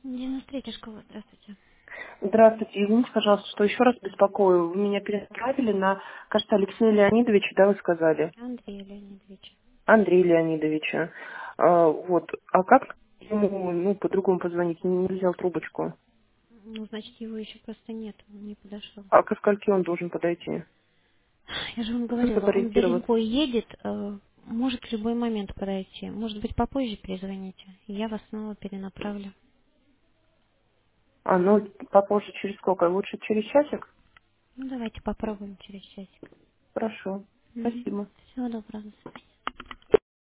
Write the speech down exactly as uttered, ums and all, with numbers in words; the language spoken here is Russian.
девяносто третья школа, здравствуйте. Здравствуйте, извините, пожалуйста, что еще раз беспокою. Вы меня перенаправили на, кажется, Алексея Леонидовича, да, вы сказали? Андрей Леонидович. Андрея Леонидовича. А, вот. А как ему, ну, по-другому позвонить? Не не взял трубочку. Ну, значит, его еще просто нет, он не подошел. А ко скольки он должен подойти? Я же вам Просто говорила, он сориентироваться. далеко едет, э, может в любой момент подойти. Может быть, попозже перезвоните, и я вас снова перенаправлю. А, ну, попозже через сколько? Лучше через часик? Ну, давайте попробуем через часик. Хорошо. Спасибо. Всего доброго. До свидания.